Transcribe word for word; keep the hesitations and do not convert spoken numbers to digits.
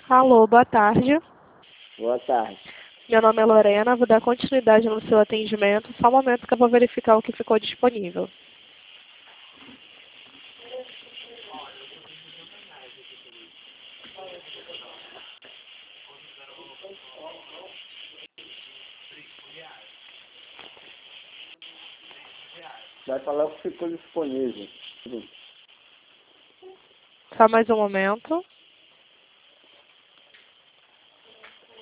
Alô, boa tarde. Boa tarde. Meu nome é Lorena, vou dar continuidade no seu atendimento. Só um momento que eu vou verificar o que ficou disponível. Vai falar o que ficou disponível. Só mais um momento.